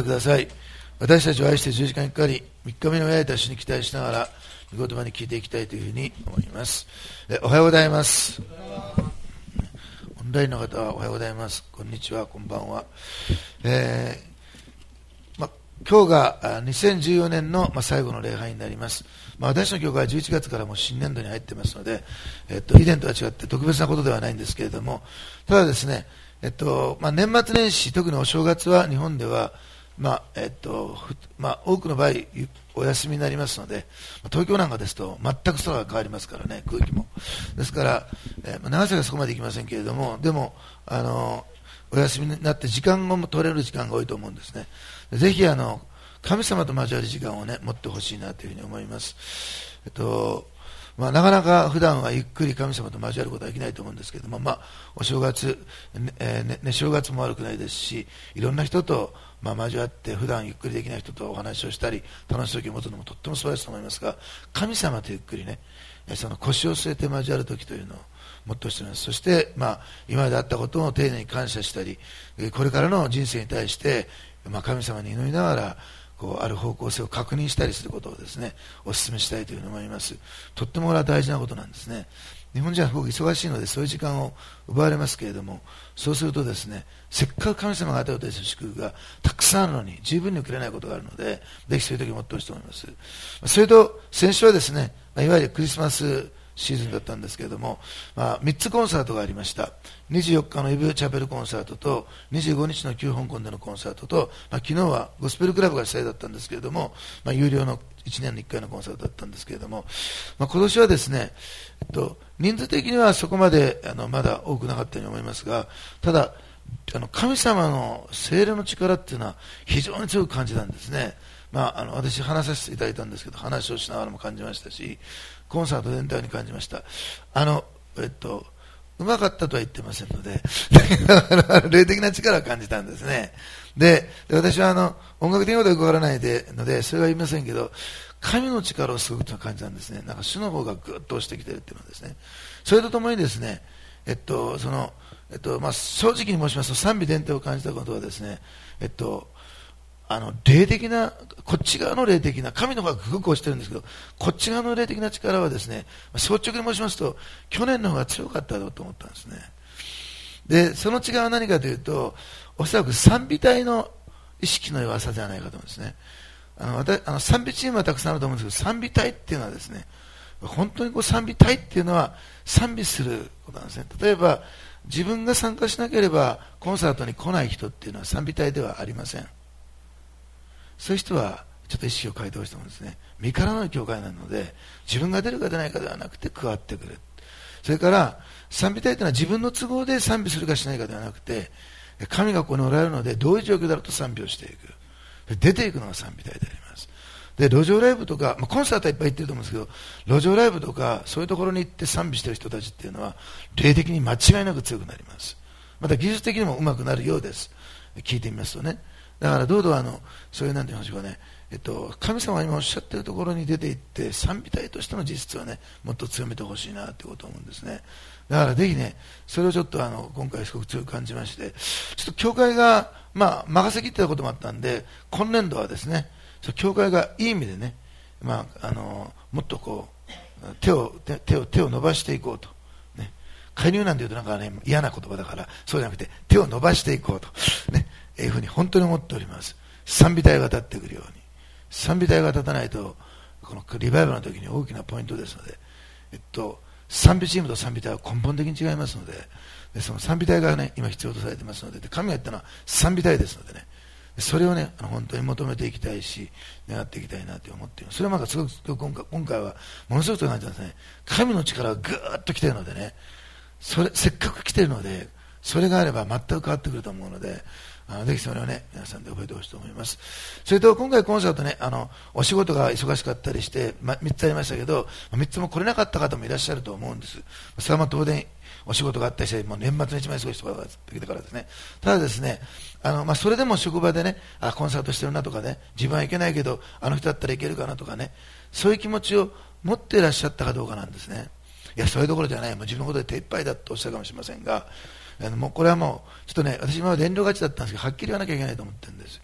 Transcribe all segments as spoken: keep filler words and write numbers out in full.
ください。私たちを愛して十字架にかかり、みっかめの親いた主に期待しながら、御言葉に聞いていきたいというふうに思います。えおはようございます。オンラインの方はおはようございます。こんにちは、こんばんは。えーま、今日がにせんじゅうよねんの、ま、最後の礼拝になります。まあ、私の教会はじゅういちがつからもう新年度に入っていますので、えっと、以前とは違って特別なことではないんですけれども、ただですね、えっとまあ、年末年始、特にお正月は日本では、まあえっとまあ、多くの場合お休みになりますので、東京なんかですと全く空が変わりますからね、空気も。ですから、えー、長瀬がそこまで行きませんけれども、でもあのお休みになって時間も取れる時間が多いと思うんですね。ぜひあの神様と交わる時間を、ね、持ってほしいなというふうに思います。えっとまあ、なかなか普段はゆっくり神様と交わることはできないと思うんですけれども、まあ、お正月、ねえーねね、正月も悪くないですし、いろんな人と、まあ、交わって普段ゆっくりできない人とお話をしたり楽しい時を持つのもとっても素晴らしいと思いますが、神様とゆっくりね、その腰を据えて交わる時というのを持ってほしいと思います。そして、まあ、今まであったことを丁寧に感謝したり、これからの人生に対して、まあ、神様に祈りながらこうある方向性を確認したりすることをですね、お勧めしたいというふうに思います。とってもこれは大事なことなんですね。日本人はすごく忙しいのでそういう時間を奪われますけれども、そうするとですね、せっかく神様が与えている祝福がたくさんあるのに十分に受けれないことがあるので、ぜひそういう時を持ってほしいと思います。それと先週はですね、いわゆるクリスマスシーズンだったんですけれども、まあ、みっつコンサートがありました。にじゅうよっかのイブチャペルコンサートとにじゅうごにちの旧香港でのコンサートと、まあ、昨日はゴスペルクラブが主催だったんですけれども、まあ、有料のいちねんにいっかいのコンサートだったんですけれども、まあ、今年はですね、えっと、人数的にはそこまであのまだ多くなかったように思いますが、ただあの神様の聖霊の力っていうのは非常に強く感じたんですね。まあ、あの私話させていただいたんですけど、話をしながらも感じましたし、コンサート全体に感じました。あの、えっと、うまかったとは言ってませんので、霊的な力を感じたんですね。で、で私はあの音楽的なことはよくわからないでので、それは言いませんけど、神の力をすごく感じたんですね。なんか主の方がぐっと押してきているっていうのはですね。それとともにですね、えっと、その、えっと、まあ、正直に申しますと、賛美伝統を感じたことはですね、えっと、あの霊的な、こっち側の霊的な、神の方がぐく押してるんですけど、こっち側の霊的な力はですね、率直に申しますと、去年の方が強かっただろうと思ったんですね。で、その違いは何かというと、おそらく賛美隊の意識の弱さではないかと思うんですね。あの私あの賛美チームはたくさんあると思うんですけど、賛美隊っていうのはですね、本当にこう賛美隊っていうのは賛美することなんですね。例えば、自分が参加しなければコンサートに来ない人っていうのは賛美隊ではありません。そういう人はちょっと意識を変えてほしいと思うんですね。身からの教会なので、自分が出るか出ないかではなくて加わってくる。それから賛美隊というのは自分の都合で賛美するかしないかではなくて、神がここにおられるのでどういう状況だろうと賛美をしていく。出ていくのが賛美隊であります。で、路上ライブとか、まあ、コンサートはいっぱい行ってると思うんですけど、路上ライブとかそういうところに行って賛美している人たちっていうのは霊的に間違いなく強くなります。また技術的にもうまくなるようです。聞いてみますとね。だからどうぞあのそういうなんて言いましょうかね、えっと、神様が今おっしゃっているところに出て行って賛美隊としての実質をねもっと強めてほしいなということを思うんですね。だからぜひねそれをちょっとあの今回すごく強く感じまして、ちょっと教会がまあ任せきってたこともあったんで、今年度はですね教会がいい意味でね、まあ、あのもっとこう手を手手を手を伸ばしていこうと。介入なんて言うとなんかね嫌な言葉だから、そうじゃなくて手を伸ばしていこうとね、えいうふうに本当に思っております。賛美隊が立ってくるように、賛美隊が立たないとこのリバイバルの時に大きなポイントですので、えっと賛美チームと賛美隊は根本的に違いますので、でその賛美隊がね今必要とされていますので、で神が言ったのは賛美隊ですのでね、それをね本当に求めていきたいし願っていきたいなと思っています。それはまだすごく今回今回はものすごく感じたんですね。神の力がぐーっと来ているのでね、それせっかく来ているので、それがあれば全く変わってくると思うので、あのぜひそれをね皆さんで覚えてほしいと思います。それと今回コンサートね、あのお仕事が忙しかったりして、ま、みっつありましたけど、みっつも来れなかった方もいらっしゃると思うんです。それはまあ当然お仕事があったりして、もう年末の一番忙しい人ができたからですね。ただですね、あのまあ、それでも職場でね、あコンサートしてるなとかね、自分は行けないけどあの人だったらいけるかなとかね、そういう気持ちを持っていらっしゃったかどうかなんですね。いやそれどころじゃない、もう自分のことで手一杯だとおっしゃるかもしれませんが、あのもうこれはもうちょっとね、私今まで遠慮がちだったんですけど、はっきり言わなきゃいけないと思ってるんです。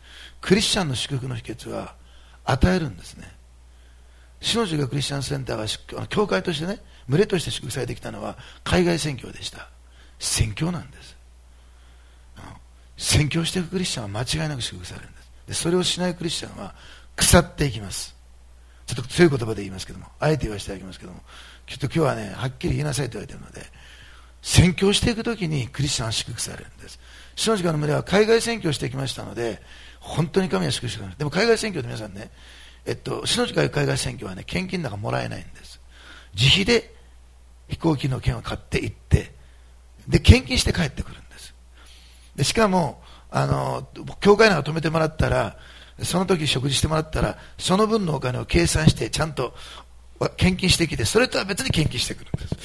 クリスチャンの祝福の秘訣は与えるんですね。主の字がクリスチャンセンターが教会としてね、群れとして祝福されてきたのは海外宣教でした。宣教なんです。宣教していくクリスチャンは間違いなく祝福されるんです。でそれをしないクリスチャンは腐っていきます。ちょっと強い言葉で言いますけども、あえて言わせていただきますけども、きっと今日はね、はっきり言いなさいと言われているので、宣教していくときにクリスチャンは祝福されるんです。主の時間の群れは海外宣教してきましたので、本当に神は祝福してくれます。でも海外宣教って皆さんね、えっと、主の時間海外宣教はね、献金なんかもらえないんです。自費で飛行機の券を買って行って、で、献金して帰ってくるんです。でしかも、あの、教会なんか止めてもらったら、その時食事してもらったら、その分のお金を計算して、ちゃんと献金してきて、それとは別に献金してくるんです。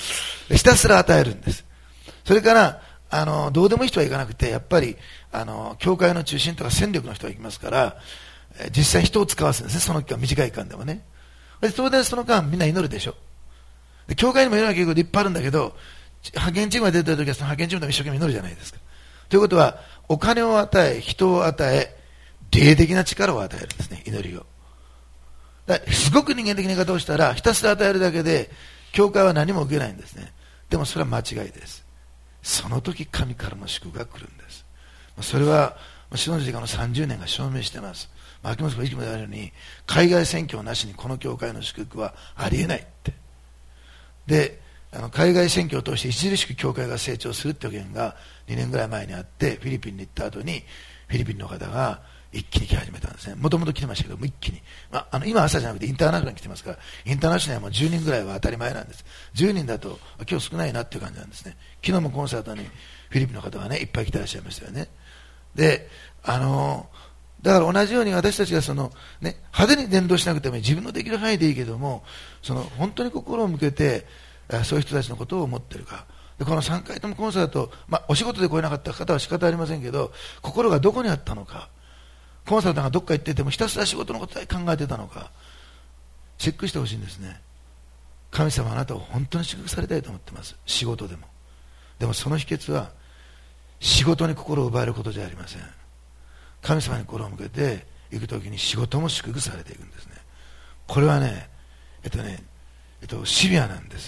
ひたすら与えるんです。それから、あの、どうでもいい人は行かなくて、やっぱり、あの、教会の中心とか戦力の人は行きますから、実際人を使わせるんですね、その期間、短い期間でもね。で当然その間、みんな祈るでしょ。で教会にも祈らなきゃいけないこといっぱいあるんだけど、派遣チームが出てるときは、その派遣チームでも一生懸命祈るじゃないですか。ということは、お金を与え、人を与え、霊的な力を与えるんですね、祈りを。だすごく人間的な言い方をしたら、ひたすら与えるだけで、教会は何も受けないんですね。でもそれは間違いです。その時、神からの祝福が来るんです。それは、主の時間のさんじゅうねんが証明しています。秋元さんがいつも言われるように、海外宣教なしにこの教会の祝福はありえないって。で、あの海外宣教を通して著しく教会が成長するっていう件がにねんぐらい前にあって、フィリピンに行った後に、フィリピンの方が一気に来始めたんですね。もともと来てましたけども、一気に。まあ、あの今朝じゃなくてインターナショナルに来てますから、インターナショナルはもうじゅうにんぐらいは当たり前なんです。じゅうにんだと、今日少ないなっていう感じなんですね。昨日もコンサートにフィリピンの方がね、いっぱい来てらっしゃいましたよね。で、あのー、だから同じように私たちがその、ね、派手に伝道しなくても自分のできる範囲でいいけども、その本当に心を向けて、そういう人たちのことを思っているか。でこのさんかいともコンサート、まあ、お仕事で来れなかった方は仕方ありませんけど、心がどこにあったのか、コンサートがどっか行っててもひたすら仕事のことだけ考えてたのか、チェックしてほしいんですね。神様はあなたを本当に祝福されたいと思ってます。仕事でも。でもその秘訣は、仕事に心を奪えることじゃありません。神様に心を向けていくときに仕事も祝福されていくんですね。これはね、えっとね、えっと、シビアなんです。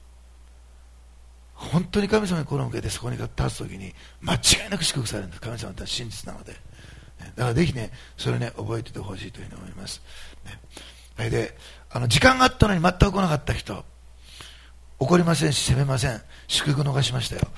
本当に神様に心を向けてそこに立つときに間違いなく祝福されるんです。神様は真実なので。だからぜひね、それね、覚えててほしいというふうに思います。ね、で、あの、時間があったのに全く来なかった人、怒りませんし、責めません。祝福逃しましたよ。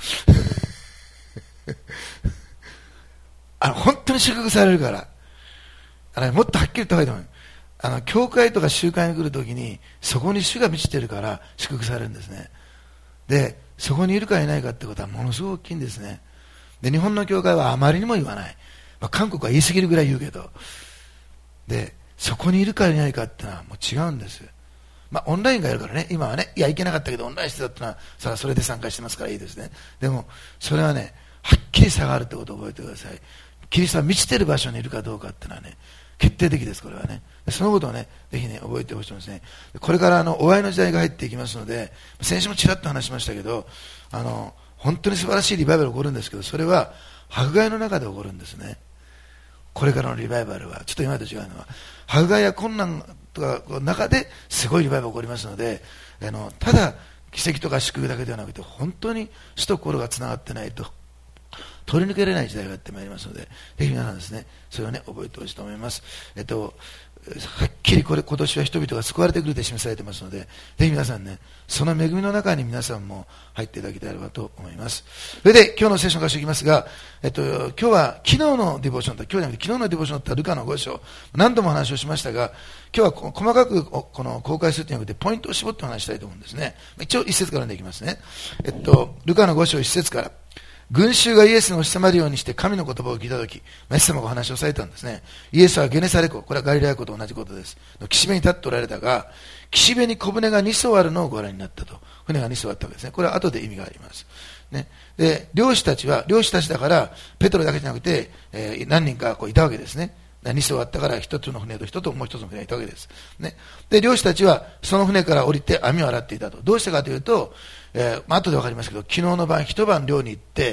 あの、本当に祝福されるから。あの、もっとはっきり言った方がいいと思う。あの、教会とか集会に来るときに、そこに主が満ちてるから祝福されるんですね。で、そこにいるかいないかってことはものすごく大きいんですね。で、日本の教会はあまりにも言わない。まあ、韓国は言い過ぎるぐらい言うけど。で、そこにいるかいないかってのはもう違うんです。まあ、オンラインがやるからね、今はね、いや、いけなかったけど、オンラインしてたってのは、さあ、それで参加してますからいいですね。でも、それはね、はっきり差があるってことを覚えてください。キリストは満ちている場所にいるかどうかっていうのはね、決定的です、これはね。そのことをね、ぜひね、覚えてほしいですね。これからあの、お会いの時代が入っていきますので、先週もちらっと話しましたけど、あの、本当に素晴らしいリバイバルが起こるんですけど、それは、迫害の中で起こるんですね。これからのリバイバルは、ちょっと今と違うのは、迫害や困難とかの中ですごいリバイバルが起こりますので、あの、ただ、奇跡とか祝福だけではなくて、本当に死と心がつながってないと、取り抜けられない時代がやってまいりますので、ぜひ皆さんですね、それをね、覚えてほしいと思います。えっと、はっきりこれ、今年は人々が救われてくると示されていますので、ぜひ皆さんね、その恵みの中に皆さんも入っていただきたいばと思います。それで、今日の聖書の箇所いきますが、えっと、今日は昨日のディボーションだ、今日じゃなくて昨日のディボーションだったルカのご章、何度も話をしましたが、今日は細かくこの公開するというので、ポイントを絞ってお話したいと思うんですね。一応一節からでいきますね。えっと、ルカのご章一節から、群衆がイエスに押し迫るようにして神の言葉を聞いたとき、イエス様がお話をされたんですね。イエスはゲネサレ湖、これはガリラヤ湖と同じことです。岸辺に立っておられたが、岸辺に小舟がに艘あるのをご覧になったと。船がに艘あったわけですね。これは後で意味があります。ね。で、漁師たちは、漁師たちだから、ペトロだけじゃなくて、えー、何人かこういたわけですね。に艘あったから、一つの船と人ともう一つの船がいたわけです。ね。で、漁師たちは、その船から降りて網を洗っていたと。どうしてかというと、えー、まあ、後でわかりますけど、昨日の晩、一晩漁に行って、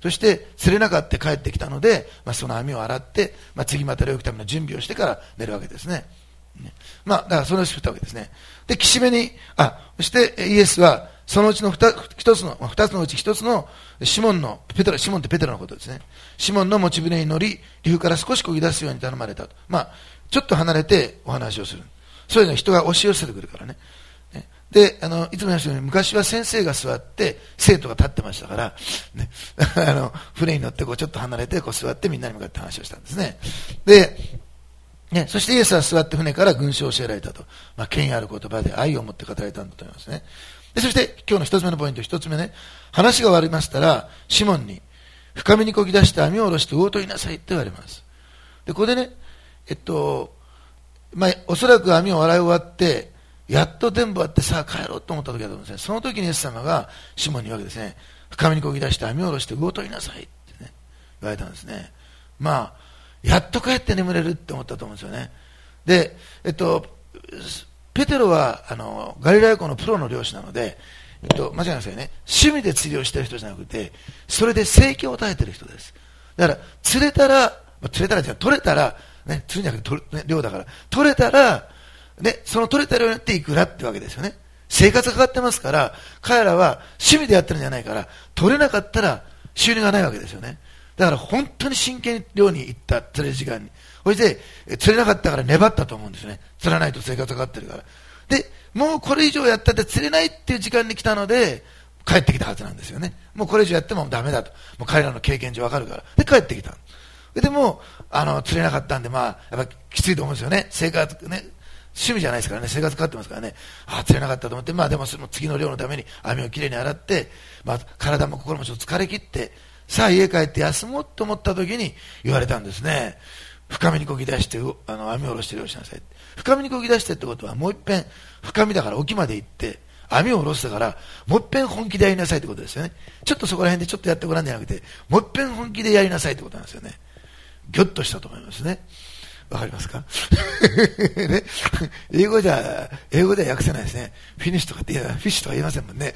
そして釣れなかった帰ってきたので、まあ、その網を洗って、まあ、次また泳ぐための準備をしてから寝るわけですね。ね、まあ、だからそれを知ったわけですね。で、岸辺に、あ、そしてイエスは、そのうちの二つの、二つのうち一つのシモンの、ペテロ、シモンってペテロのことですね。シモンの持ち船に乗り、陸から少し漕ぎ出すように頼まれたと。まあ、ちょっと離れてお話をする。そういうの人が押し寄せてくるからね。ね、で、あの、いつも言いましたように、昔は先生が座って、生徒が立ってましたから、ね、あの、船に乗ってこうちょっと離れてこう座ってみんなに向かって話をしたんですね。で、ね、そしてイエスは座って船から群衆を教えられたと。まあ、権威ある言葉で愛を持って語られたんだと思いますね。で、そして今日の一つ目のポイント、一つ目ね、話が終わりましたら、シモンに、深みに漕ぎ出して網を下ろして魚を取りなさいって言われます。で、ここでね、えっと、まあ、おそらく網を洗い終わって、やっと全部終わってさあ帰ろうと思った時だと思うんですね。その時にイエス様がシモンに言うわけですね。深みに漕ぎ出して網を下ろして魚を取りなさいってね、言われたんですね。まあ、やっと帰って眠れるって思ったと思うんですよね。で、えっと、ペテロは、あの、ガリラヤ湖のプロの漁師なので、えっと、間違いなさいね。趣味で釣りをしてる人じゃなくて、それで生計を絶えてる人です。だから、釣れたら、釣れたらじゃ取れたら、ね、釣るんじゃなくて取る、ね、漁だから、取れたら、ね、その取れた量によっていくらってわけですよね。生活がかかってますから、彼らは趣味でやってるんじゃないから、取れなかったら収入がないわけですよね。だから本当に真剣に漁に行った、釣れる時間に。そして、釣れなかったから粘ったと思うんですね。釣らないと生活がかかってるから。で、もうこれ以上やったって釣れないっていう時間に来たので、帰ってきたはずなんですよね。もうこれ以上やってもダメだと。もう彼らの経験上わかるから。で、帰ってきた。でも、あの、釣れなかったんで、まあ、やっぱきついと思うんですよね。生活、ね。趣味じゃないですからね。生活かかってますからね。ああ、釣れなかったと思って、まあでもその次の漁のために網をきれいに洗って、まあ体も心もちょっと疲れ切って、さあ家帰って休もうと思った時に言われたんですね。深みに漕ぎ出して、あの、網を下ろして漁しなさい。深みに漕ぎ出してってことは、もう一遍、深みだから沖まで行って、網を下ろしたから、もう一遍本気でやりなさいってことですよね。ちょっとそこら辺でちょっとやってごらんじゃなくて、もう一遍本気でやりなさいってことなんですよね。ぎょっとしたと思いますね。わかりますかね、英語じゃ、英語では訳せないですね。フィニッシュとかって、いや、フィッシュとか言いませんもんね。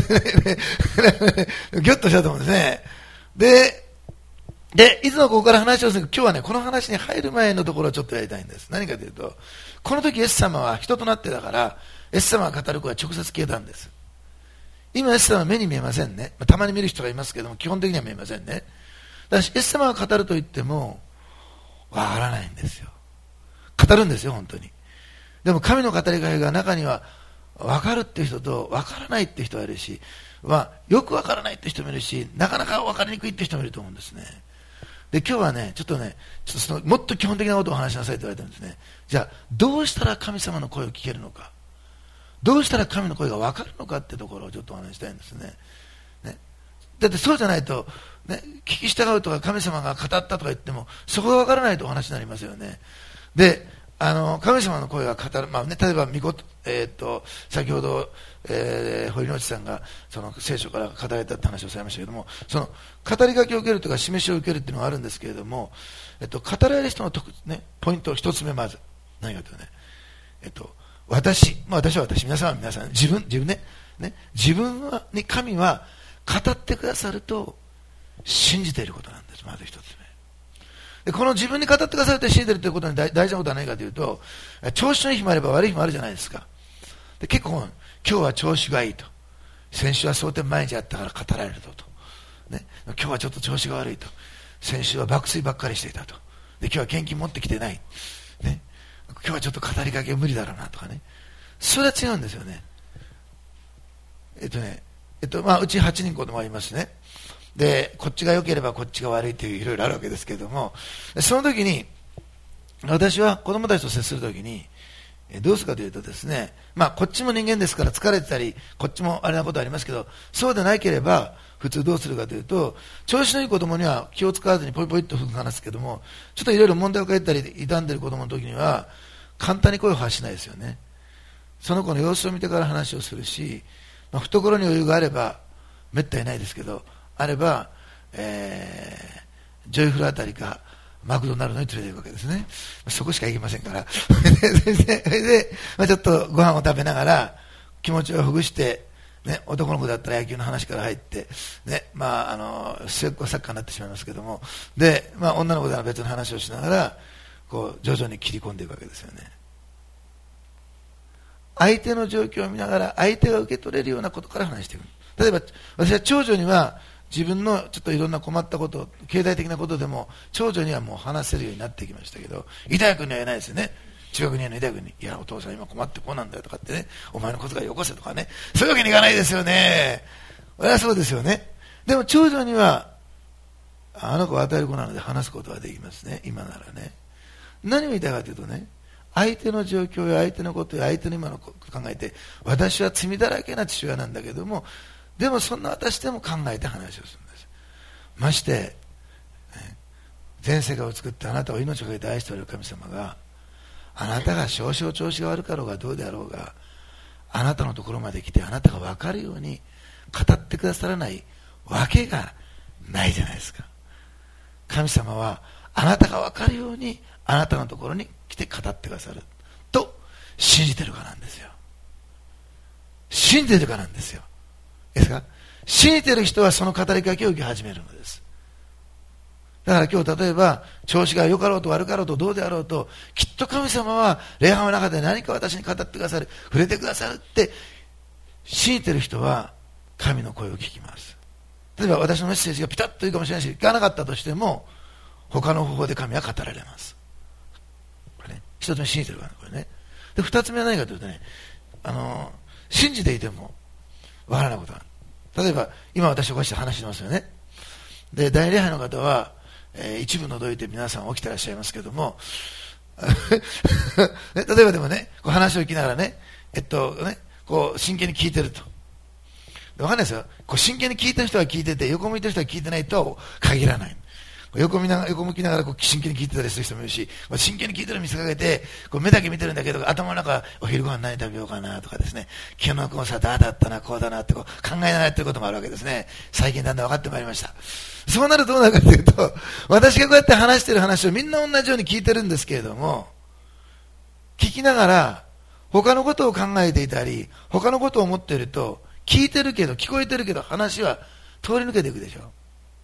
ぎょっとしたと思うんですね。で、で、いつもここから話をする今日はね、この話に入る前のところをちょっとやりたいんです。何かというと、この時イエス様は人となってだから、イエス様が語る声は直接消えたんです。今イエス様は目に見えませんね。たまに見る人がいますけども、基本的には見えませんね。だからイエス様が語ると言っても、わからないんですよ。語るんですよ、本当に。でも神の語りがいが中には、わかるっていう人とわからないっていう人がいるし、まあ、よくわからないって人もいるし、なかなかわかりにくいって人もいると思うんですね。で、今日はね、ちょっとね、ちょっとそのもっと基本的なことをお話しなさいと言われたんですね。じゃあ、どうしたら神様の声を聞けるのか、どうしたら神の声がわかるのかってところをちょっとお話したいんですね。ね、だってそうじゃないと、ね、聞き従うとか神様が語ったとか言っても、そこがわからないとお話になりますよね。で、あの神様の声が語る、まあね、例えば御言、えー、っと先ほど、えー、堀之内さんがその聖書から語られたって話をされましたけれども、その語り書きを受けるとか示しを受けるっていうのがあるんですけれども、えっと、語られる人の特、ね、ポイント一つ目、まず何かというとね、えっと、私、まあ、私は私、皆さんは皆さん、自分、自分ね、ね、自分はに神は語ってくださると信じていることなんです。まず一つ目で、この自分に語ってくださると信じているということに大大事なことは何かというと、調子のいい日もあれば悪い日もあるじゃないですか。で、結構今日は調子がいいと、先週は蒼天毎日あったから語られるとと、ね、今日はちょっと調子が悪いと、先週は爆睡ばっかりしていたと、で今日は元気持ってきてない、ね、今日はちょっと語りかけ無理だろうなとかね、それは違うんですよね。えっとね、えっとまあ、うちはちにん子供がいますね。で、こっちが良ければこっちが悪いといういろいろあるわけですけれども、その時に私は子供たちと接する時にどうするかというとですね、まあこっちも人間ですから疲れてたり、こっちもあれなことありますけど、そうでなければ普通どうするかというと、調子のいい子供には気を使わずにポイポイっと話すけども、ちょっといろいろ問題を抱えたり傷んでいる子供の時には簡単に声を発しないですよね。その子の様子を見てから話をするし、まあ、懐に余裕があればめったにないですけど、あれば、えー、ジョイフルあたりかマクドナルドに連れて行くわけですね。そこしか行きませんからで, で, で、まあ、ちょっとご飯を食べながら気持ちをほぐして、 ね、男の子だったら野球の話から入って、ね、まあ、あの末っ子サッカーになってしまいますけども、で、まあ、女の子では別の話をしながらこう徐々に切り込んでいくわけですよね。相手の状況を見ながら相手が受け取れるようなことから話していく。例えば私は長女には自分のちょっといろんな困ったこと、経済的なことでも長女にはもう話せるようになってきましたけど、板谷君には言えないですよね。中学には板谷君に、いやお父さん今困ってこうなんだよとかってね、お前のことがよこせとかね、そういうわけにいかないですよね。それはそうですよね。でも長女にはあの子を与える子なので話すことはできますね、今ならね。何を言いたいかというとね、相手の状況や相手のことや相手の今のことを考えて、私は罪だらけな父親なんだけども、でもそんな私でも考えて話をするんです。まして、ね、全世界を作ってあなたを命をかけて愛しておられる神様が、あなたが少々調子が悪かろうがどうであろうが、あなたのところまで来てあなたが分かるように語ってくださらないわけがないじゃないですか。神様はあなたが分かるようにあなたのところに来て語ってくださると信じてるからなんですよ。信じてるからなんですよ。ですか？信じてる人はその語りかけを受け始めるのです。だから今日例えば調子が良かろうと悪かろうとどうであろうと、きっと神様は礼拝の中で何か私に語ってくださる、触れてくださるって信じてる人は神の声を聞きます。例えば私のメッセージがピタッといいかもしれないし、いかなかったとしても他の方法で神は語られます。これね、一つ目信じてるからね、これね。で二つ目は何かというとね、あの信じていてもわからないことがある。例えば今私おかしい話してますよね。で大礼拝の方は、えー、一部除いて皆さん起きてらっしゃいますけども例えばでもね、こう話を聞きながらね、えっとね、こう真剣に聞いてると。わかんないですよ。こう真剣に聞いてる人は聞いてて、横向いてる人は聞いてないとは限らない。横見ながら横向きながらこう真剣に聞いてたりする人もいるし、真剣に聞いてるの見せかけてこう目だけ見てるんだけど、頭の中お昼ご飯何食べようかなとかですね、昨日こうさあだったなこうだなってこう考えながらやってることもあるわけですね。最近だんだん分かってまいりました。そうなるとどうなるかというと、私がこうやって話してる話をみんな同じように聞いてるんですけれども、聞きながら他のことを考えていたり他のことを思っていると、聞いてるけど聞こえてるけど話は通り抜けていくでしょ。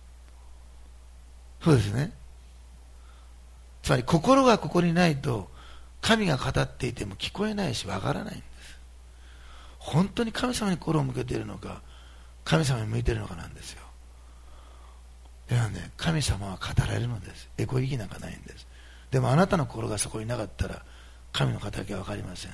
そうですね。つまり心がここにないと神が語っていても聞こえないしわからないんです。本当に神様に心を向けているのか神様に向いているのかなんですよ。ではね、神様は語られるのです。エコ意義なんかないんです。でもあなたの心がそこになかったら神の語りは分かりません、ね、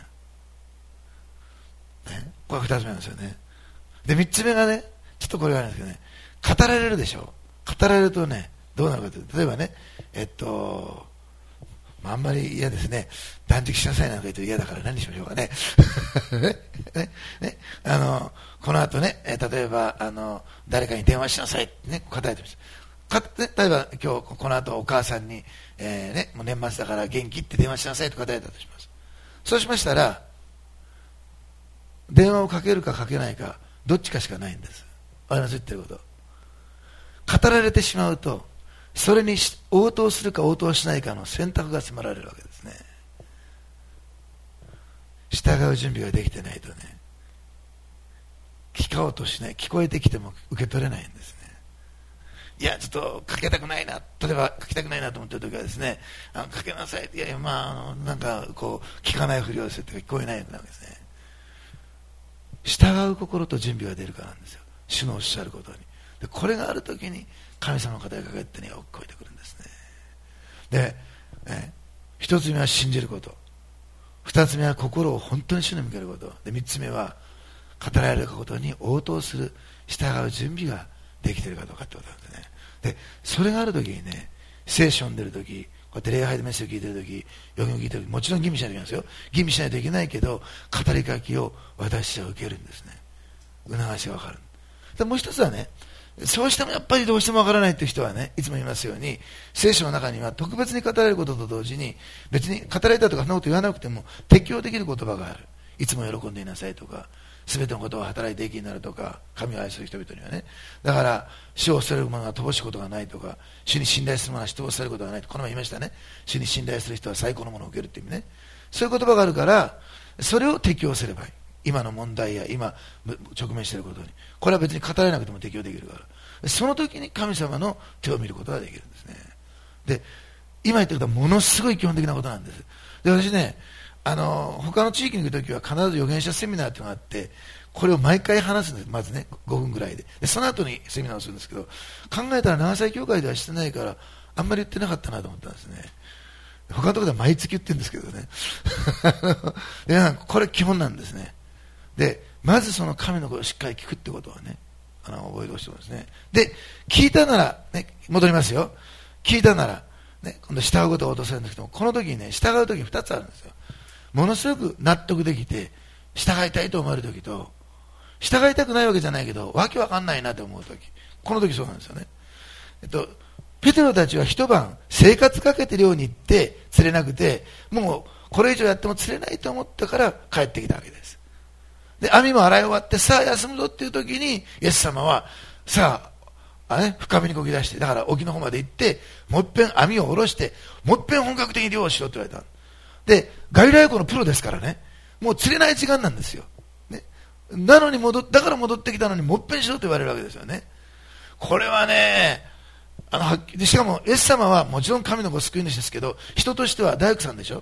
これふたつめなんですよね。でみっつめがね、ちょっとこれがあるんですけどね、語られるでしょ。語られるとねどうなるかというと、例えばね、えっと、まあ、あんまり嫌ですね。断食しなさいなんか言うと嫌だから何しましょうかね。ねね、あのこの後ね、例えばあの誰かに電話しなさいってね答えてました。かね、例えば今日この後お母さんに、えーね、もう年末だから元気って電話しなさいと答えたとします。そうしましたら電話をかけるかかけないかどっちかしかないんです。わかります言ってること。語られてしまうとそれに応答するか応答しないかの選択が迫られるわけですね。従う準備ができてないとね、聞こうとしない、聞こえてきても受け取れないんですね。いやちょっとかけたくないな、例えばかけたくないなと思ってる時はですね、あかけなさい、いやいやまあ、あのなんかこう聞かないふりをするとか聞こえないわけですね。従う心と準備が出るからなんですよ、主のおっしゃることに。でこれがあるときに神様の語りかけってね、起こえてくるんですね。で、ね、一つ目は信じること、二つ目は心を本当に主に向けることで、三つ目は語られることに応答する、従う準備ができているかどうかってことなんですね。でそれがあるときにね、聖書を読んでるとき、こうやって礼拝でメッセージを聞いてるとき、予言を聞いてるとき、もちろん吟味しないといけないんですよ。吟味しないといけないけど、語りかけを私は受けるんですね。促しが分かる。でもう一つはね、そうしてもやっぱりどうしてもわからないという人はね、いつも言いますように、聖書の中には特別に語られることと同時に、別に語られたとかそんなこと言わなくても適用できる言葉がある。いつも喜んでいなさいとか、すべてのことを働いて益になるとか、神を愛する人々にはね。だから主を恐れる者は乏しいことがないとか、主に信頼する者は人を恐れることがないと、この前言いましたね。主に信頼する人は最高のものを受けるっていう意味ね。そういう言葉があるから、それを適用すればいい。 今の問題や今直面していることに、これは別に語られなくても適用できるから、その時に神様の手を見ることができるんですね。で、今言ってることはものすごい基本的なことなんです。で、私ね、あの他の地域に行くときは必ず預言者セミナーというのがあって、これを毎回話すんです。まずね、ごふんぐらいで。で、その後にセミナーをするんですけど、考えたら長崎教会ではしてないからあんまり言ってなかったなと思ったんですね。他のところでは毎月言ってるんですけどね。で、これ基本なんですね。で、まずその神の声をしっかり聞くってことはね、あの覚えてほしいですね。で、聞いたなら、ね、戻りますよ。聞いたなら、ね、今度従うことを落とせるんですけども、この時にね、従う時ふたつあるんですよ。ものすごく納得できて、従いたいと思える時と、従いたくないわけじゃないけど、わけわかんないなと思う時。この時そうなんですよね。えっと、ペテロたちは一晩生活かけて漁に行って釣れなくて、もうこれ以上やっても釣れないと思ったから帰ってきたわけです。で、網も洗い終わって、さあ休むぞっていう時に、イエス様は、さあ、あね、深みにこぎ出して、だから沖の方まで行って、もう一遍網を下ろして、もう一遍本格的に漁をしろって言われた。で、外来湖のプロですからね、もう釣れない時間なんですよ。ね、なのに戻っ、だから戻ってきたのにもう一遍しろと言われるわけですよね。これはね、あのでしかもイエス様はもちろん神のご救い主ですけど、人としては大工さんでしょ。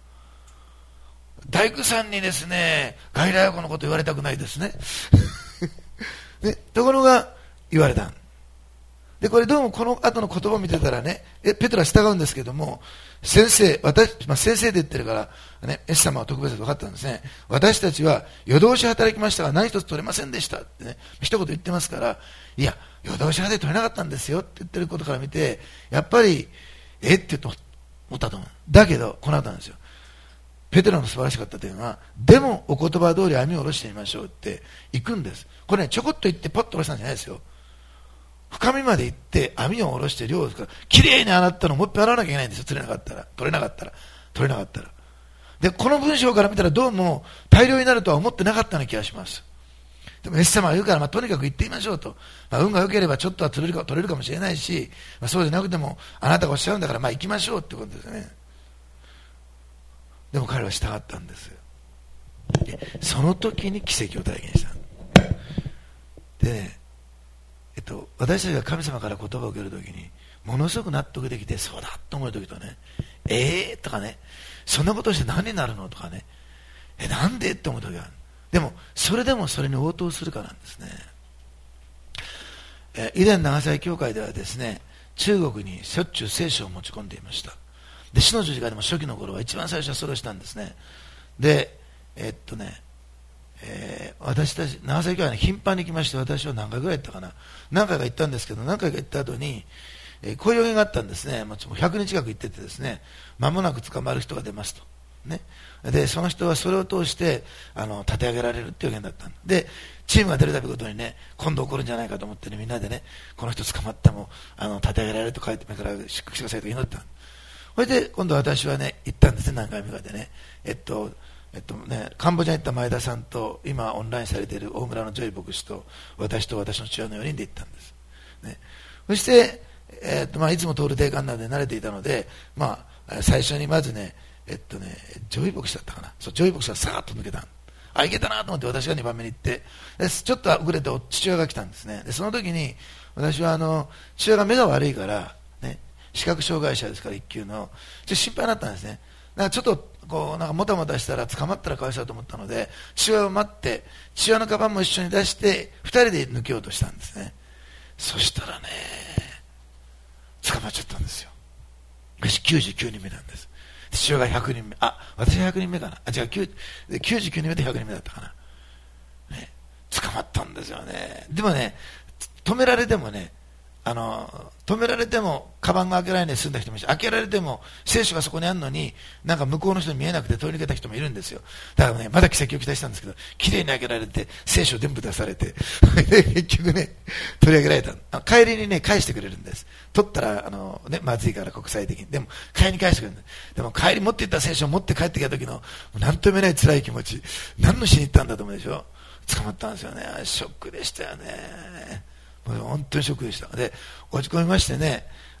大工さんにですね、外来湖のこと言われたくないですね。ね、ところが言われた。で、これどうもこの後の言葉を見てたらね、えペテロは従うんですけども、先生、私、まあ、先生で言ってるから、ね、イエス様は特別だと分かったんですね。私たちは夜通し働きましたが何一つ取れませんでしたってね、一言言ってますから、いや、夜通し働いて取れなかったんですよって言ってることから見て、やっぱり、えって思ったと思う。だけど、この後なんですよ。ペテロの素晴らしかったというのは、でもお言葉通り網を下ろしてみましょうって行くんです。これね、ちょこっと言ってパッと下ろしたんじゃないですよ。深みまで行って網を下ろして漁をからきれいに洗ったのをもう一回洗わなきゃいけないんですよ。釣れなかったら、取れなかったら、取れなかったら。で、この文章から見たらどうも大量になるとは思ってなかったような気がします。でもイエス様が言うから、まあ、とにかく行ってみましょうと。まあ、運が良ければちょっとは取れるか、取れるかもしれないし、まあ、そうじゃなくてもあなたがおっしゃるんだから、まあ行きましょうってことですね。でも彼は従ったんです。で、その時に奇跡を体験した。でね、えっと、私たちが神様から言葉を受けるときにものすごく納得できて、そうだと思うときとね、えーとかね、そんなことして何になるのとかね、え、なんでって思うときがある。でもそれでもそれに応答するからなんですね。え以前長崎教会ではですね、中国にしょっちゅう聖書を持ち込んでいました。で、死の十字架でも初期の頃は一番最初はそれをしたんですね。で、えっとねえー、私たち長崎教会に頻繁に来まして、私は何回ぐらい行ったかな、何回か行ったんですけど、何回か行った後に、えー、こういう予言があったんですね。もうひゃくにん近く行っててですね、間もなく捕まる人が出ますと、ね、でその人はそれを通してあの立て上げられるっていう予言だったんで、チームが出るたびごとにね、今度起こるんじゃないかと思って、ね、みんなでね、この人捕まったもあの立て上げられると書いて目から出国してくださいと祈った。それで今度私はね行ったんですね、何回目かでね。えっとえっとね、カンボジアに行った前田さんと、今オンラインされている大村のジョイ牧師と、私と私の父親のよにんで行ったんです、ね、そして、えっとまあ、いつも通る定款なので慣れていたので、まあ、最初にまずね、えっとね、ジョイ牧師だったかな、そうジョイ牧師がさーっと抜けた。あ、いけたなと思って私がにばんめに行って、でちょっと遅れて父親が来たんですね。でその時に私はあの父親が目が悪いから、ね、視覚障害者ですからいっ級の、ちょっと心配になったんですね。だからちょっとこうなんかもたもたしたら捕まったらかわいそうだと思ったので、父親を待って父親のカバンも一緒に出してふたりで抜けようとしたんですね。そしたらね、捕まっちゃったんですよ。私きゅうじゅうきゅうにんめなんです。父親がひゃくにんめ、あ、私はひゃくにんめかな、あ、違う、きゅうじゅうきゅうにんめでひゃくにんめだったかな、ね、捕まったんですよね。でもね、止められてもね、あの止められてもカバンが開けられないで済んだ人もいるし、開けられても聖書がそこにあるのになんか向こうの人に見えなくて通り抜けた人もいるんですよ。だからね、まだ奇跡を期待したんですけど、きれいに開けられて聖書全部出されてで結局ね取り上げられた。帰りにね返してくれるんです。取ったらあの、ね、まずいから国際的に、でも帰りに返してくれるんです。でも帰り持っていった聖書を持って帰ってきた時の何とも言えない辛い気持ち、何のしに行ったんだと思うでしょ。捕まったんですよね。ショックでしたよね。もう本当にショックでした。で落ち込みましてね、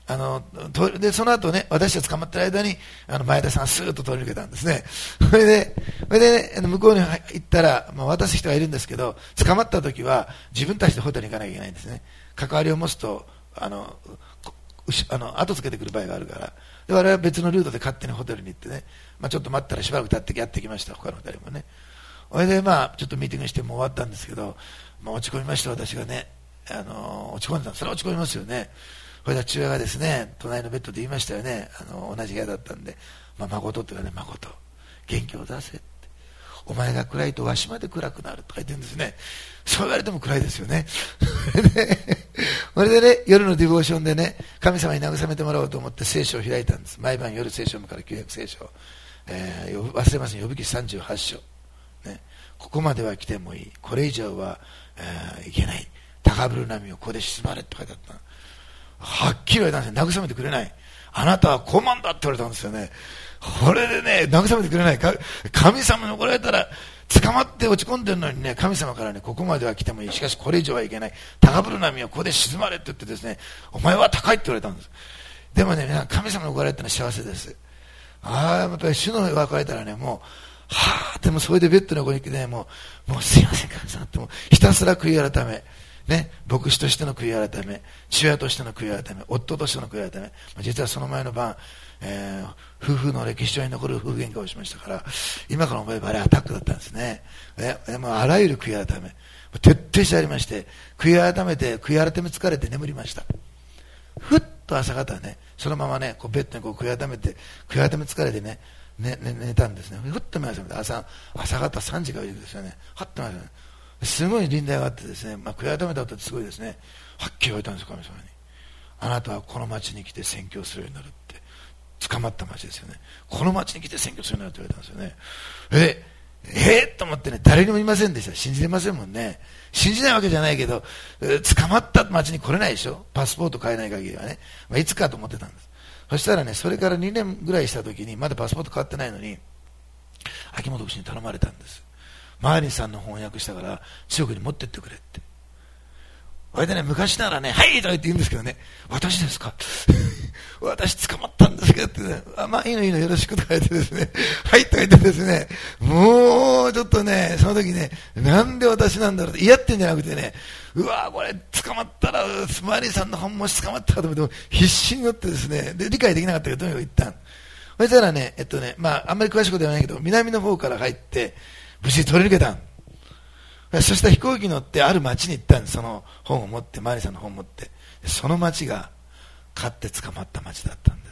あのでその後ね、私が捕まってる間にあの前田さんスーッと通り抜けたんですね。それで、それで、ね、向こうに行ったら、まあ、渡す人がいるんですけど、捕まった時は自分たちでホテルに行かなきゃいけないんですね。関わりを持つとあのあの後つけてくる場合があるから、で我々は別のルートで勝手にホテルに行ってね、まあ、ちょっと待ったらしばらく経ってやってきました、他のふたりもね。それでまあちょっとミーティングしても終わったんですけど、まあ、落ち込みました、私がね。あの落ち込んでた。それは落ち込みますよね。それで父親がですね、隣のベッドで言いましたよね。あの同じ部屋だったんで、まあ、誠って言われて、誠元気を出せって、お前が暗いとわしまで暗くなるとか言ってるんですね。そう言われても暗いですよね。それでね、夜のディボーションでね、神様に慰めてもらおうと思って聖書を開いたんです。毎晩夜聖書をから旧約聖書、えー、忘れません、呼ぶ記さんじゅうはち章、ね、ここまでは来てもいい、これ以上は、えー、いけない、高ぶる波をここで沈まれって書いてあった。はっきり言われたんですよ。慰めてくれない。あなたは高慢だって言われたんですよね。これでね、慰めてくれない。神様に怒られたら、捕まって落ち込んでるのにね、神様からね、ここまでは来てもいい。しかしこれ以上はいけない。高ぶる波をここで沈まれって言ってですね、お前は高いって言われたんです。でもね、皆さん、神様に怒られたのは幸せです。ああ、やっぱり主の言われたらね、もう、はあ、でもそれでベッドの横に来てね、もう、もうすいません、神様ってもう、ひたすら悔い改め。ね、牧師としての悔い改め、父親としての悔い改め、夫としての悔い改め、実はその前の晩、えー、夫婦の歴史上に残る夫婦喧嘩をしましたから、今から思えばあれアタックだったんですね。えもうあらゆる悔い改め、徹底してありまして、悔い改めて、悔い改め疲れて眠りました。ふっと朝方ね、そのままね、こうベッドにこう悔い改めて、悔い改め疲れてね、ねね寝たんですね。ふっと目が覚めて、朝、朝方さんじからですよね。はっと目が覚めて。すごい臨在があってですね、まあ、悔い改めたことってすごいですね。はっきり言われたんです、神様に。あなたはこの町に来て宣教するようになるって。捕まった町ですよね。この町に来て宣教するようになるって言われたんですよね。ええー、と思ってね、誰にもいませんでした。信じれませんもんね。信じないわけじゃないけど、えー、捕まった町に来れないでしょ。パスポート変えない限りはね。まあ、いつかと思ってたんです。そしたらね、それからにねんぐらいした時に、まだパスポート変わってないのに、秋元牧師に頼まれたんです。マーリンさんの翻訳したから中国に持ってってくれって。それでね、昔ならね、はいとか言って言うんですけどね、私ですか私捕まったんですけどって、ね、あ、まあいいのいいのよろしくとか言ってですね、はいとか言ってですね、もうちょっとね、その時ね、なんで私なんだろうって嫌ってんじゃなくてね、うわこれ捕まったら、マーリンさんの本もし捕まったと思って必死になってですね、で理解できなかったけど、とにかく言ったん。そしたらね、えっとね、まああんまり詳しいことはないけど、南の方から入って、無事取り抜けたん。そしたら飛行機乗ってある町に行ったんです。その本を持って、マーリさんの本を持って。その町が勝って捕まった町だったんです。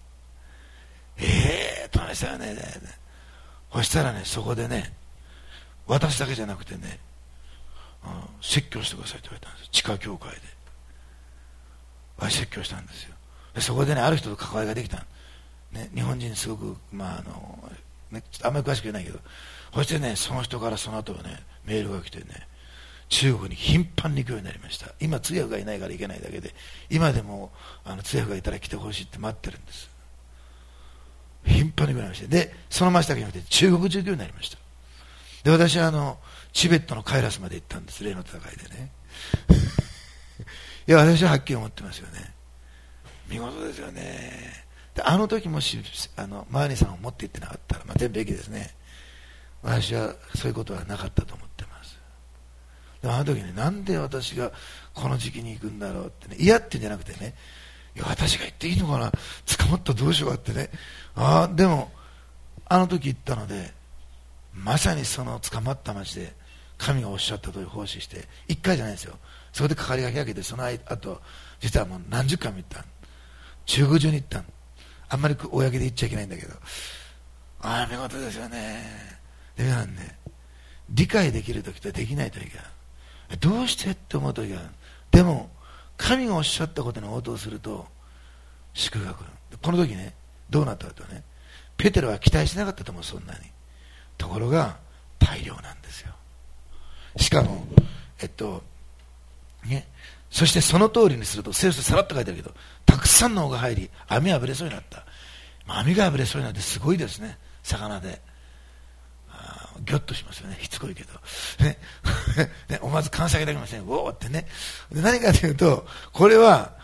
ええーと話したよね。そしたらね、そこでね、私だけじゃなくてね、うん、説教してくださいって言われたんです。地下教会で。私説教したんですよ。でそこでね、ある人と関わりができた。ね、日本人すごく、まああのね、ちょっとあんまり詳しく言えないけど、そしてね、その人からその後はね、メールが来てね、中国に頻繁に行くようになりました。今通訳がいないから行けないだけで、今でもあの通訳がいたら来てほしいって待ってるんです。頻繁に行くようになりました。で、その町だけじゃなくて中国中行くようになりました。で、私はあのチベットのカイラスまで行ったんです、例の戦いでね。いや、私ははっきり思ってますよね。見事ですよね。であの時もしあのマーニーさんを持って行ってなかったら、まあ、全部駅ですね、私はそういうことはなかったと思ってます。であの時ね、なんで私がこの時期に行くんだろうってね、嫌ってんじゃなくてね、いや私が行っていいのかな、捕まったらどうしようかってね、あでもあの時行ったので、まさにその捕まった町で神がおっしゃったとおり奉仕して、いっかいじゃないですよ、そこでかかりが開けて、その後実はもう何十回も行った、中国中に行った、あんまり公で言っちゃいけないんだけど、ああ見事ですよね。で皆さんね、理解できる時とできない時が、どうしてって思う時が、でも神がおっしゃったことに応答すると祝福が来る。この時ね、どうなったかとね、ペテロは期待しなかったと思う、そんなに。ところが大量なんですよ。しかもえっとね、そしてその通りにすると、聖書でさらっと書いてあるけど、たくさんの尾が入り、網があぶれそうになった。網があぶれそうになってすごいですね、魚で。ギョッとしますよね、しつこいけど。ね、ね思わず関西だけません、ウォーってね。で何かというと、これは、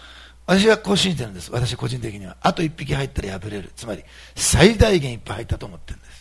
私はこう信じてるんです。私個人的には。あと一匹入ったら破れる。つまり、最大限いっぱい入ったと思ってるんです。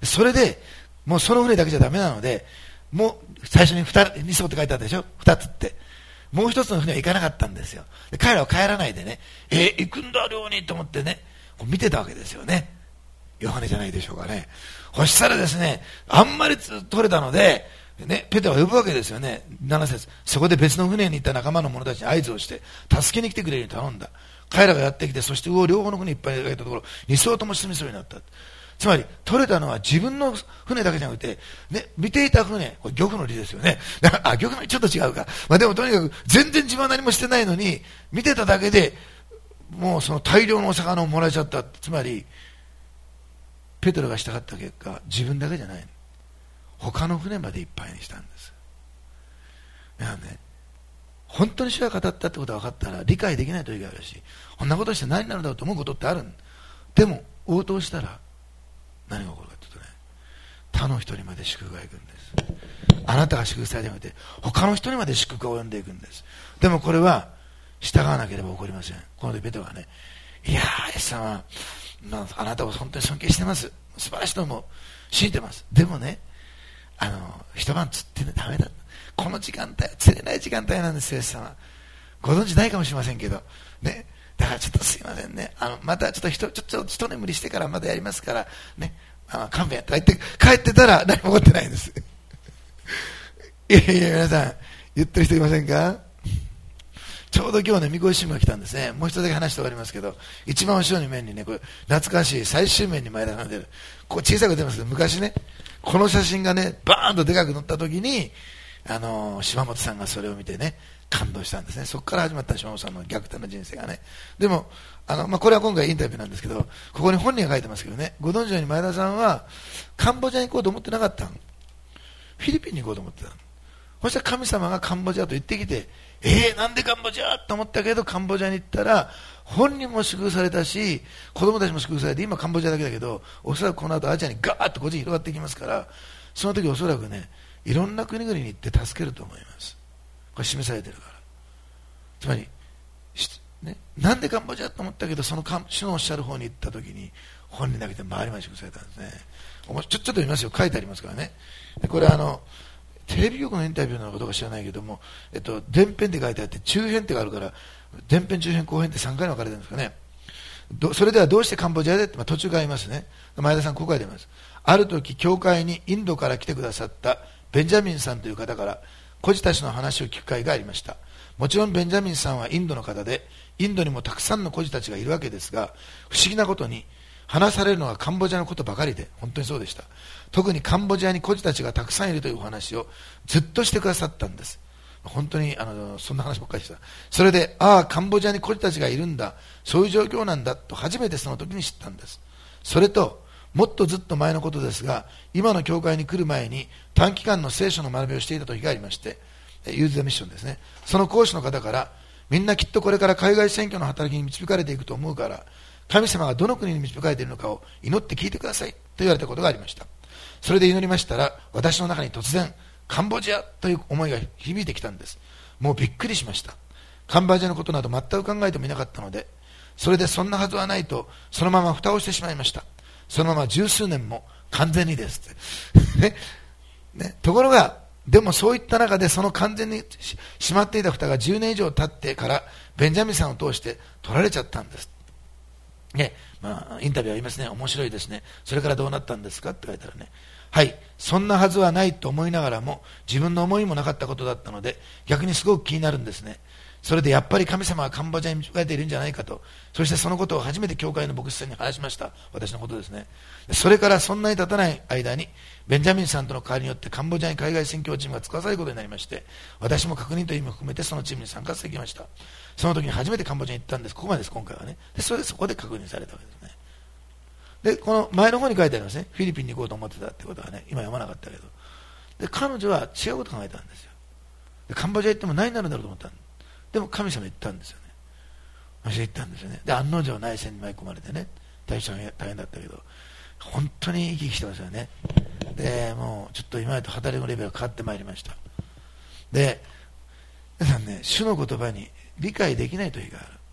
それで、もうその船だけじゃダメなので、もう最初に二に艘って書いてあったでしょ、二つって。もう一つの船は行かなかったんですよ。で彼らは帰らないでね、えー、行くんだ漁にと思ってね、こう見てたわけですよね。ヨハネじゃないでしょうかね。そしたらですね、あんまり取れたので、ね、ペテロは呼ぶわけですよね。なな節、そこで別の船に行った仲間の者たちに合図をして助けに来てくれるように頼んだ。彼らがやってきて、そして魚を両方の船いっぱい描いたところ、二艘とも沈みそうになった。つまり取れたのは自分の船だけじゃなくて、ね、見ていた船、これ漁夫の利ですよね。だからあ、漁夫の利ちょっと違うか、まあ、でもとにかく全然自分は何もしてないのに見てただけでもうその大量のお魚をもらえちゃった。つまりペテロがしたかった結果、自分だけじゃない、他の船までいっぱいにしたんです。だからね、本当に主が語ったってことが分かったら理解できない時があるし、こんなことして何になるんだろうと思うことってある。でも応答したら何が起こるかというとね、他の人にまで祝福がいくんです。あなたが祝福されてなくて他の人にまで祝福が及んでいくんです。でもこれは従わなければ起こりません。この時ペテロはね、いやーイエス様、あなたを本当に尊敬してます、素晴らしいと思う、信じてます。でもね、あの一晩釣ってねダメだ、この時間帯釣れない時間帯なんですよ。イエス様ご存知ないかもしれませんけどね、だからちょっとすいませんね、あのまたちょっとひとちょっと一眠りしてからまたやりますからね、あの勘弁とか言って帰ってたら何も起こってないんですいやいや皆さん言ってる人いませんか。ちょうど今日ね、三越新聞が来たんですね。もう一つだけ話して終わりますけど、一番後ろに面にね、これ懐かしい最終面に前田さん出る、こう小さく出ますけど、昔ね、この写真がねバーンとでかく載った時に、あのー、島本さんがそれを見てね感動したんですね。そこから始まった島本さんの逆転の人生がね。でもあの、まあ、これは今回インタビューなんですけど、ここに本人が書いてますけどね、ご存知のように前田さんはカンボジアに行こうと思ってなかったの。フィリピンに行こうと思ってたの。そしたら神様がカンボジアと言ってきて、えー、なんでカンボジアと思ったけど、カンボジアに行ったら本人も祝福されたし子供たちも祝福されて、今カンボジアだけだけどおそらくこの後アジアにガーッとこっちに広がっていきますから、その時おそらくねいろんな国々に行って助けると思います。これ示されてるから。つまり、ね、なんでカンボジアと思ったけど、その主のおっしゃる方に行った時に本人だけで周りまで祝福されたんですね。ちょ、ちょっと読みますよ、書いてありますからね。これはあのテレビ局のインタビューなのかどうか知らないけども、えっと、前編って書いてあって中編ってがあるから、前編中編後編ってさんかいに分かれてるんですかね。どそれではどうしてカンボジアでって、まあ、途中から言いますね。前田さんこう書いてます。ある時教会にインドから来てくださったベンジャミンさんという方から孤児たちの話を聞く会がありました。もちろんベンジャミンさんはインドの方で、インドにもたくさんの孤児たちがいるわけですが、不思議なことに話されるのはカンボジアのことばかりで、本当にそうでした。特にカンボジアに孤児たちがたくさんいるというお話をずっとしてくださったんです。本当にあのそんな話ばっかりでした。それで、ああカンボジアに孤児たちがいるんだ、そういう状況なんだと初めてその時に知ったんです。それともっとずっと前のことですが、今の教会に来る前に短期間の聖書の学びをしていた時がありまして、ユーズ・ザ・ミッションですね。その講師の方から、みんなきっとこれから海外選挙の働きに導かれていくと思うから、神様がどの国に導かれているのかを祈って聞いてくださいと言われたことがありました。それで祈りましたら、私の中に突然カンボジアという思いが響いてきたんです。もうびっくりしました。カンボジアのことなど全く考えてもいなかったので、それでそんなはずはないとそのまま蓋をしてしまいました。そのまま十数年も完全にですってね、ね、ところがでもそういった中でその完全に閉まっていた蓋がじゅうねん以上経ってからベンジャミンさんを通して取られちゃったんです。ね、まあ、インタビューありますね。面白いですね。それからどうなったんですかって書いたらね、はい、そんなはずはないと思いながらも自分の思いもなかったことだったので逆にすごく気になるんですね。それでやっぱり神様はカンボジアに導かれているんじゃないかと、そしてそのことを初めて教会の牧師さんに話しました。私のことですね。それからそんなに経たない間にベンジャミンさんとの代わりによってカンボジアに海外宣教チームが使わされることになりまして、私も確認という意味を含めてそのチームに参加してきました。その時に初めてカンボジアに行ったんです。ここまでです、今回はね。でそれでそこで確認されたわけですね。でこの前の方に書いてありますね。フィリピンに行こうと思ってたってことはね、今読まなかったけど、で彼女は違うことを考えたんですよ。でカンボジア行っても何になるんだろうと思ったんです。でも神様言ったんですよね。私言ったんですよね。で案の定内戦に巻き込まれてね、大変大変だったけど、本当に生き生きしてますよね。でもうちょっと今までと働きのレベルが変わってまいりました。で皆さんね、主の言葉に理解できない時がある。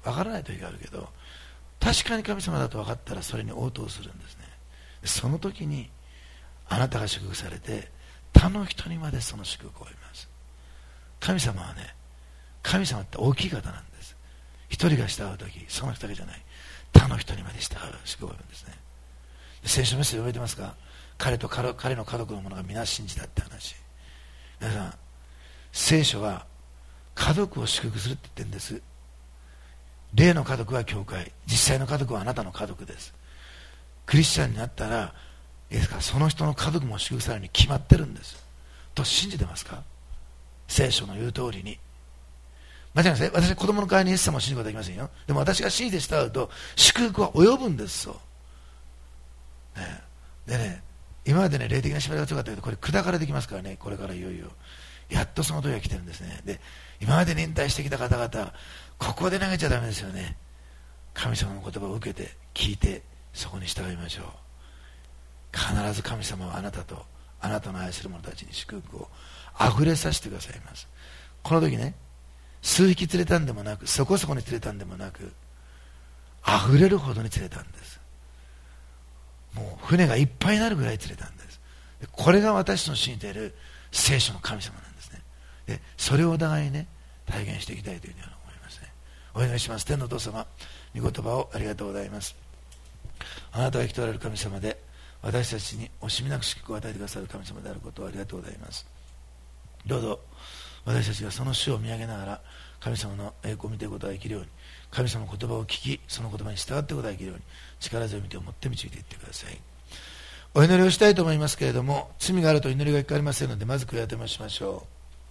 分からない時があるけど、確かに神様だと分かったらそれに応答するんですね。その時にあなたが祝福されて、他の人にまでその祝福を得ます。神様はね、神様って大きい方なんです。一人が従う時、その人だけじゃない、他の人にまで従う祝福を得るんですね。聖書メッセージ覚えてますか？彼と彼の家族の者が皆信じたって話。皆さん、聖書は家族を祝福するって言ってるんです。霊の家族は教会、実際の家族はあなたの家族です。クリスチャンになったらいいですか、その人の家族も祝福されるに決まってるんですと信じてますか？聖書の言う通りに。間違いないですね。私は子供の代わりにイエス様を信じることはできませんよ。でも私が信じて従うと祝福は及ぶんですよ、ね、でね、今までね、霊的な縛りが強かったけど、これ砕かれてきますからね。これからいよいよやっとその時が来てるんですね。で、今まで忍耐してきた方々、ここで投げちゃダメですよね。神様の言葉を受けて聞いて、そこに従いましょう。必ず神様はあなたとあなたの愛する者たちに祝福を溢れさせてくださいます。この時ね、数匹連れたんでもなく、そこそこに連れたんでもなく、溢れるほどに連れたんです。もう船がいっぱいになるぐらい連れたんです。で、これが私の信じている聖書の神様なんですね。で、それをお互いにね、体現していきたいというふうに思いますね。お願いします。天のお父様、御言葉をありがとうございます。あなたが生きておられる神様で、私たちに惜しみなく祝福を与えてくださる神様であることをありがとうございます。どうぞ私たちがその主を見上げながら神様の栄光を見ていくことができるように、神様の言葉を聞き、その言葉に従っていくことができるように、力強い見てを持って導いていってください。お祈りをしたいと思いますけれども、罪があると祈りが聞かれませんので、まず悔い改めをしましょう。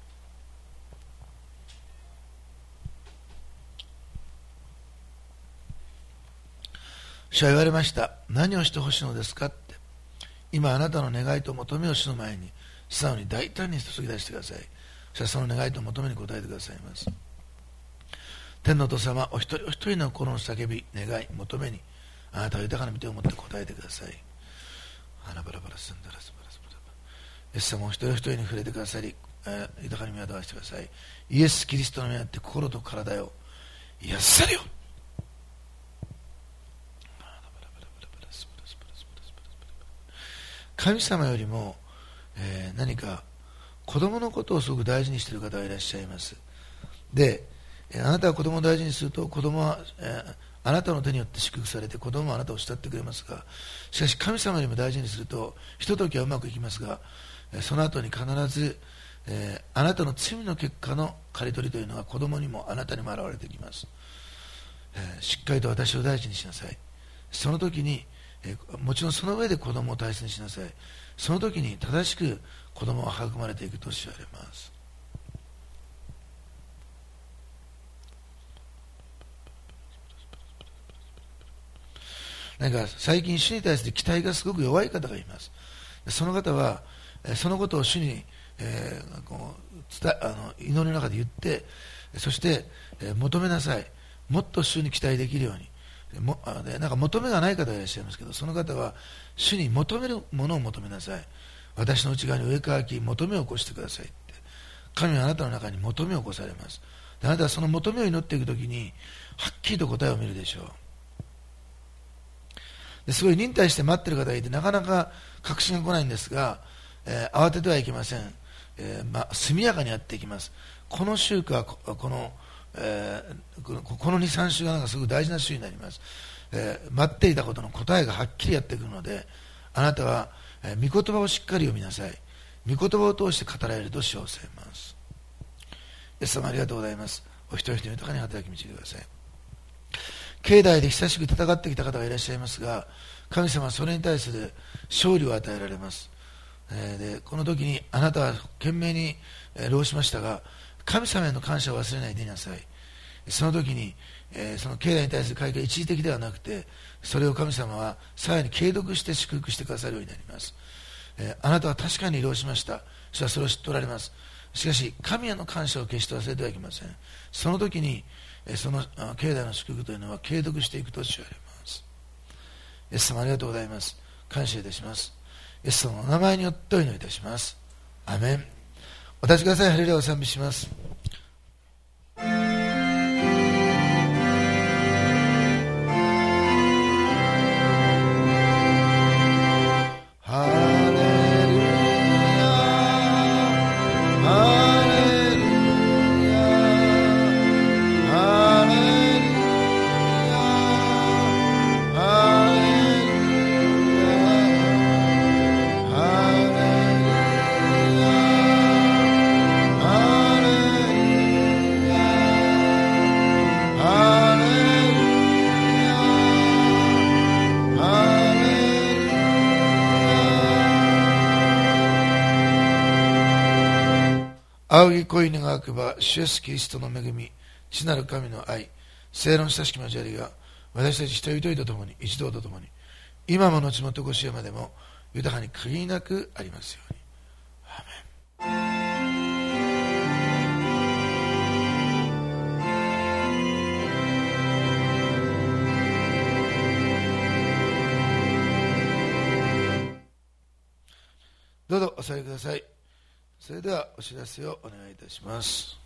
主は言われました。何をしてほしいのですかって。今あなたの願いと求めを主の前に素直に大胆に注ぎ出してください。主はその願いと求めに応えてくださいます。天のお父様、お一人お一人の心の叫び、願い、求めにあなたは豊かな御手を持って答えてください。花バラバラすんだらすばらすばら。イエス様お一人お一人に触れてくださり、えー、豊かに見渡してください。イエス・キリストの目にあって心と体を癒されよ。神様よりも、えー、何か子供のことをすごく大事にしている方がいらっしゃいます。で、あなたが子供を大事にすると子供は、えー、あなたの手によって祝福されて子供はあなたを慕ってくれますが、しかし神様よりも大事にするとひとときはうまくいきますが、その後に必ず、えー、あなたの罪の結果の刈り取りというのが子供にもあなたにも現れてきます。えー、しっかりと私を大事にしなさい。その時にえー、もちろんその上で子供を大切にしなさい。その時に正しく子供は育まれていくと知られます。なんか最近主に対して期待がすごく弱い方がいます。その方はそのことを主に、えー、こう伝あの祈りの中で言って、そして、えー、求めなさい。もっと主に期待できるように。もでなんか求めがない方がいらっしゃいますけど、その方は主に求めるものを求めなさい。私の内側に上からき求めを起こしてくださいって。神はあなたの中に求めを起こされます。であなたはその求めを祈っていくときにはっきりと答えを見るでしょう。ですごい忍耐して待っている方がいてなかなか確信が来ないんですが、えー、慌ててはいけません。えーまあ、速やかにやっていきます。この週かこのえー、この、このに、さん週がなんかすごく大事な週になります。えー、待っていたことの答えがはっきりやってくるので、あなたは、えー、御言葉をしっかり読みなさい。御言葉を通して語られると称せます。イエス様ありがとうございます。お一人一人豊かに働き導いてください。境内で久しく戦ってきた方がいらっしゃいますが、神様はそれに対する勝利を与えられます。えー、でこの時にあなたは懸命に、えー、労しましたが、神様への感謝を忘れないでいなさい。その時に、えー、その境内に対する会が一時的ではなくて、それを神様はさらに継続して祝福してくださるようになります。えー、あなたは確かに労しました。主はそれを知っておられます。しかし神への感謝を決して忘れてはいけません。その時に、えー、その境内の祝福というのは継続していくと知られます。イエス様ありがとうございます。感謝いたします。イエス様のお名前によってお祈りいたします。アメン。お立ちください。ハレルヤを賛美します。 仰ぎ恋願わくば、主イエスキリストの恵み、父なる神の愛、聖霊の親しき交わりが、私たち一人一人とともに、一同とともに、今も後もとこしえまでも、豊かに悔いなくありますように。アーメン。どうぞお座りください。それではお知らせをお願いいたします。